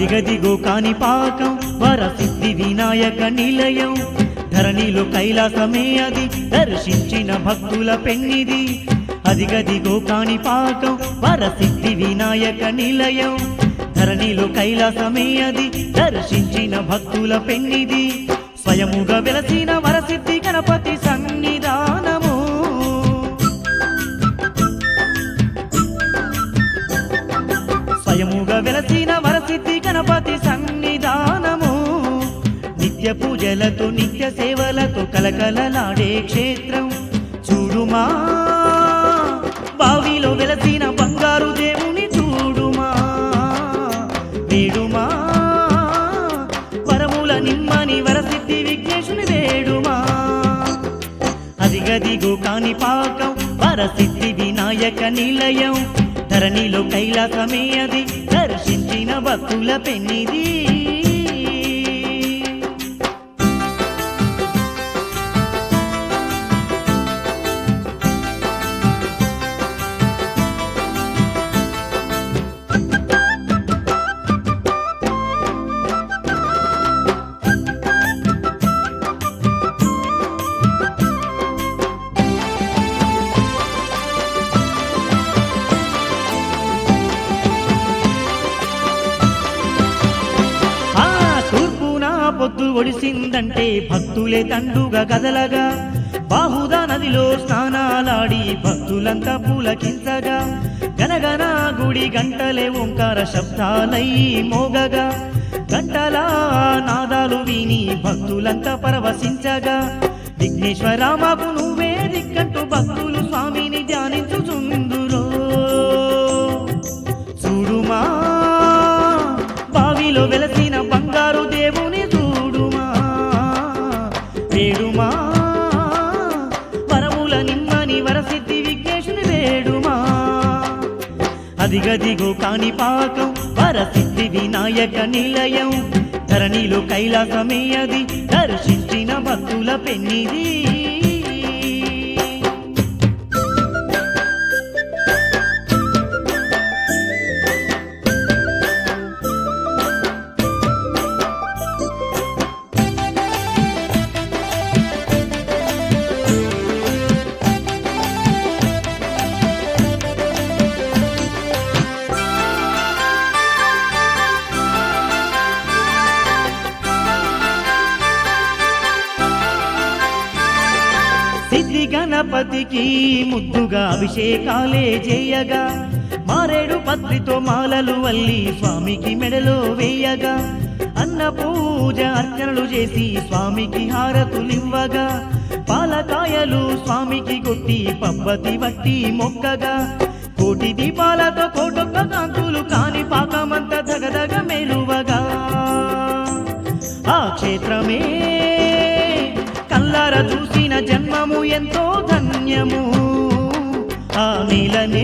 అదిగదిగో కాణిపాకం వరసిద్ధి వినాయక నిలయం ధరణిలో కైలాసమే అది దర్శించిన భక్తుల పెన్నిది అదిగదిగో కాణిపాకం వరసిద్ధి వినాయక నిలయం ధరణిలో కైలాసమే అది దర్శించిన భక్తుల పెన్నిది స్వయముగా వెలసిన వరసిద్ధి గణపతి సన్నిధానము స్వయముగా వెలసిన వరసిద్ధి గణపతి సన్నిధానము నిత్య పూజలతో నిత్య సేవలతో కలకలలాడే క్షేత్రం చూడుమా బావిలో వెలసిన బంగారు దేవుని చూడుమా వేడుమా వరముల నిమ్మని వరసిద్ధి విఘ్నేశుని వేడుమా అదిగదిగో కాణిపాకం వరసిద్ధి వినాయక నిలయం ధరణిలో కైలాసమే అది దర్శించిన భక్తుల పెన్నిది పొద్దు ఒడిసిందంటే భక్తులే తండుగా కదలగా బాహుదా నదిలో స్నానాలాడి భక్తులంతా పులకించగా గనగన గుడి గంటలే ఓంకార శబ్దాలై మోగగా గంటల నాదాలు విని భక్తులంతా పరవశించగా విఘ్నేశ్వర మాకు నువ్వే దిక్కంటూ భక్తులు స్వామిని ధ్యానించుచుందురో చూడుమా బావిలో వెలసిన బంగారు దేవుని వేడుమా వరముల నిమ్మని వరసిద్ధి విఘ్నేశుని వేడుమా అదిగదిగో కాణిపాకం వరసిద్ధి వినాయక నిలయం ధరణిలో కైలాసమే అది దర్శించిన భక్తుల పెన్నిది సిద్ధి గణపతికి ముద్దుగా అభిషేకాలే చేయగా మారేడు పత్రితో మాలలు వల్లి స్వామికి మెడలో వేయగా అన్న పూజ అర్చనలు చేసి స్వామికి హారతులివ్వగా పాలకాయలు స్వామికి కొట్టి పబ్బతి వట్టి మొక్కగా కోటి దీపాలతో కోటొక్క కాంతులు కాణిపాకమంత దగదగ మెరువగా ఆ క్షేత్రమే కల్లార చూసిన జన్మము ఎంతో ధన్యము ఆ నీలనే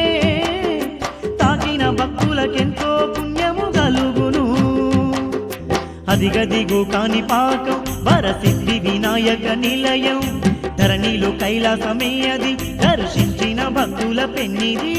తాకిన భక్తులకెంతో పుణ్యము కలుగును అదిగదిగో కాణిపాకం వరసిద్ధి వినాయక నిలయం ధరణిలో కైలాసమే అది దర్శించిన భక్తుల పెన్నిది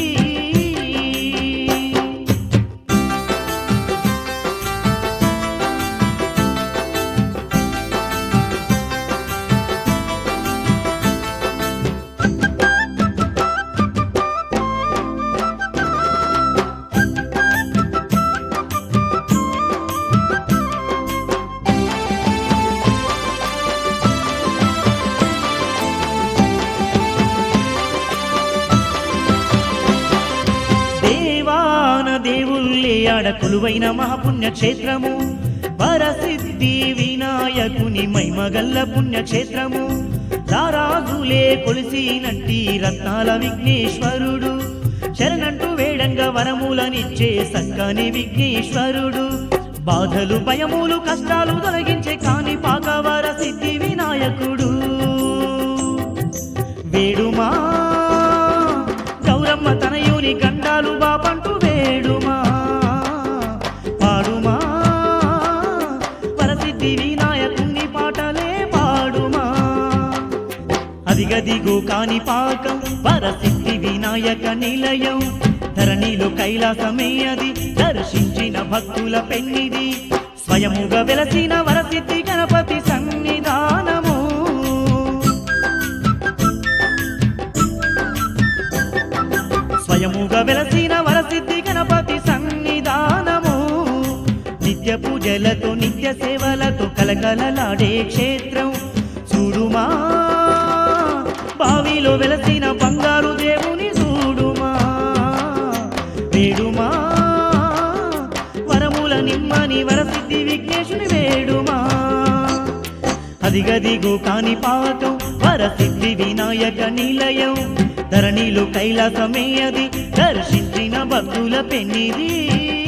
దేవుళ్ళే ఆడ కొలువైన మహాపుణ్యక్షేత్రము వరసిద్ధి వినాయకుని మైమగల్ల పుణ్యక్షేత్రము రారాజులే కొలిసినట్టి రత్నాల విఘ్నేశ్వరుడు శరణంటూ వేడంగా వరములనిచ్చే సక్కని విఘ్నేశ్వరుడు బాధలు భయములు కష్టాలు తొలగించే కాణిపాక వరసిద్ధి వినాయకుడు వేడుమా గౌరమ్మ తనయుని గండాలు బాపంటూ వేడుమా పాడుమా వరసిద్ధి వినాయకుని పాటలే పాడుమా అదిగదిగో కాణిపాకం వరసిద్ధి వినాయక నిలయం ధరణిలో కైలాసమే అది దర్శించి దర్శించిన భక్తుల పెన్నిది స్వయముగా వెలసిన వరసిద్ధి గణపతి సన్నిధానము స్వయముగా వెలసిన వరసిద్ధి గణపతి సన్నిధానము నిత్య పూజలతో నిత్య సేవలతో కలకలలాడే క్షేత్రం చూడుమా బావిలో వెలసిన బంగారు దేవుని చూడుమా వేడుమా వరముల నిమ్మని వరసిద్ధి విఘ్నేశుని వేడుమా అదిగదిగో కాణిపాకం వరసిద్ధి వినాయక నిలయం ధరణిలో కైలాసమే అది దర్శించిన భక్తుల పెన్నిది